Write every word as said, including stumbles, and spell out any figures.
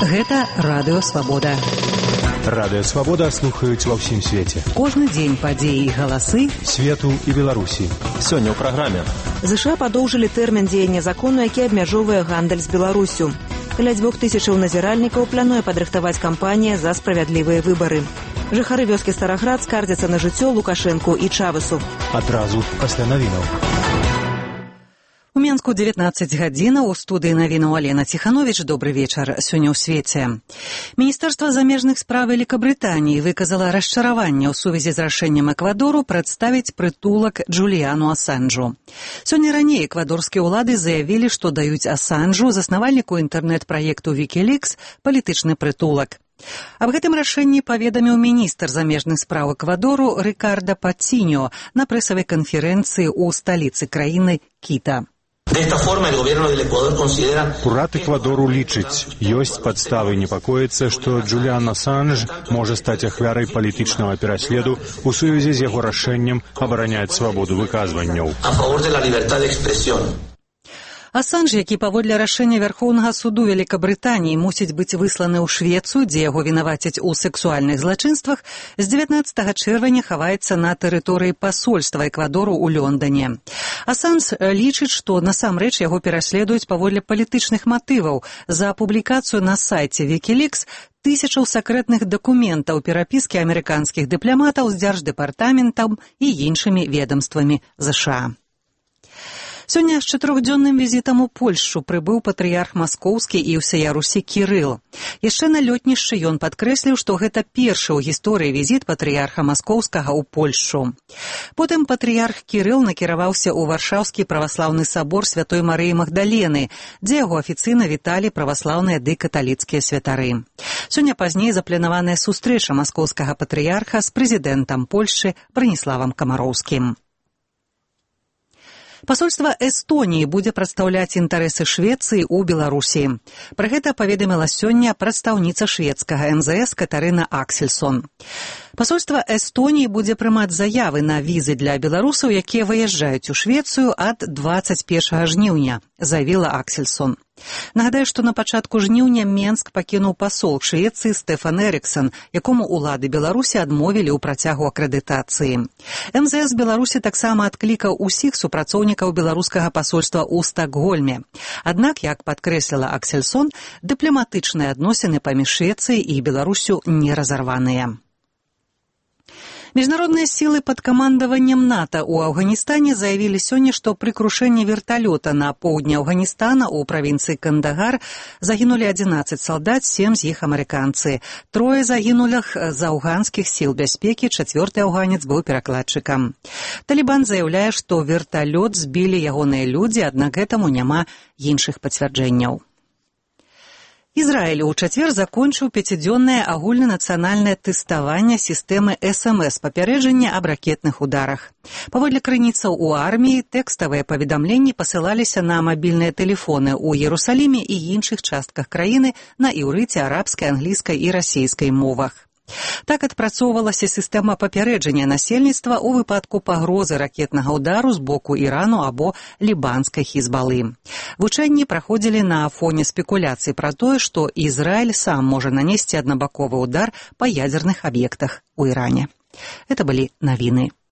Гэта Радыё Свабода. Радыё Свабода слухаюць ва ўсім свеце. Кожны дзень падзеі і галасы свету і Беларусі. Сёння ў праграме. ЗША падоўжылі тэрмін дзеяння закону, які абмяжоўвае гандаль з Беларусю. Каля дзвюх тысячаў назіральнікаў плануе падрыхтаваць кампанія за справядлівыя выбары. Жыхары вёскі Стараград скардзяцца на жыццё Лукашэнку і Чавесу. Адразу пасля навінаў. У Менску дзевятнаццаць гадзінаў, у студыі навінаў Алена Ціхановіч. Добры вечар. Сёння ў свеце. Міністэрства замежных спраў Вялікабрытаніі выказала расчараванне ў сувязі з рашэннем Эквадору прадставіць прытулак Джуліяну Асанжу. Сёння раней эквадорскія ўлады заявілі, што даюць Асанжу, заснавальніку інтэрнэт-праекту Wikileaks, палітычны прытулак. Аб гэтым рашэнні паведаміў міністр замежных спраў Эквадору Рикардо Патиньо на прэсавай канферэнцыі ў сталіцы краіны Кіта. Урад Эквадору лічыць, ёсць падставы непакоіцца, што Джуліан Асанж можа стаць ахвярай палітычнага пераследу ў сувязі з яго рашэннем абараняць свабоду выказванняў. Асанж, які паводле рашэння Вярхоўнага суду Вялікабрытаніі мусіць быць высланы ў Швецыю, дзе яго вінавацяць у сэксуальных злачынствах, з дзевятнаццатага чэрвеня хаваецца на тэрыторыі пасольства Эквадору ў Лондане. Асанж лічыць, што насамрэч яго пераследуюць паводле палітычных матываў за публікацыю на сайце Wikileaks тысячаў сакрэтных дакументаў перапіскі амерыканскіх дыпламатаў з дзярждэпартаментам і іншымі ведамствамі ЗША. Сёння з чатырохдзённым візітам у Польшчу прыбыў патрыярх маскоўскі і ўсяя Русі Кірыл. Яшчэ на лётнішчы ён падкрэсліў, што гэта першы ў гісторыі візіт патрыярха маскоўскага ў Польшчу. Потым патрыярх Кірыл накіраваўся ў Варшаўскі праваслаўны сабор Святой Марыі Магдалены, дзе яго афіцыйна віталі праваслаўныя ды каталіцкія святары. Сёння пазней запланаваная сустрэча маскоўскага патрыярха з прэзідэнтам Польшчы Браніславам Камароўскім. Пасольства Эстоніі будзе прадстаўляць інтарэсы Швецыі ў Беларусі. Пра гэта паведаміла сёння прадстаўніца шведскага эм зэ эс Катарына Аксельсон. Пасольства Эстоніі будзе прымаць заявы на візы для беларусаў, якія выязджаюць у Швецыю ад дваццаць першага жніўня, заявіла Аксельсон. Нагадаю, што на пачатку жніўня Менск пакінуў пасол Швецыі Стэфан Эріксон, якому ўлады Беларусі адмовілі ў працягу акрэдытацыі. эм зэ эс Беларусі таксама адклікаў усіх супрацоўнікаў беларускага пасольства ў Стакгольме. Аднак, як падкрэсліла Аксельсон, дыпламатычныя адносіны паміж Швецыяй і Беларусю не разарваныя. Міжнародныя сілы пад камандаваннем НАТО ў Афганістане заявілі сёння, што пры крушэнні верталёта на поўдні Афганістана ў правінцыі Кандагар загінулі адзінаццаць салдат, сем з іх амерыканцы. Трое загінулых з афганскіх сіл бяспекі, чацвёрты афганец быў перакладчыкам. Талібан заяўляе, што верталёт збілі ягоныя людзі, аднак гэтаму няма іншых пацвярджэнняў. Ізраіль у чацвер закончыў пяцідзённае агульнанацыянальнае тэставанне сістэмы эс эм эс папярэджання аб ракетных ударах. Паводле крыніцаў у арміі, тэкставыя паведамленні пасылаліся на мабільныя тэлефоны ў Іерусаліме і іншых частках краіны на іўрыце, арабскай, англійскай і расейскай мовах. Так адпрацоўвалася сістэма папярэджання насельніцтва ў выпадку пагрозы ракетнага ўдару з боку Ірану або лібанскай Хізбалы. Вучэнні праходзілі на фоне спекуляцый пра тое, што Ізраіль сам можа нанесці аднабаковы ўдар па ядзерных аб'ектах у Іране. Гэта былі навіны.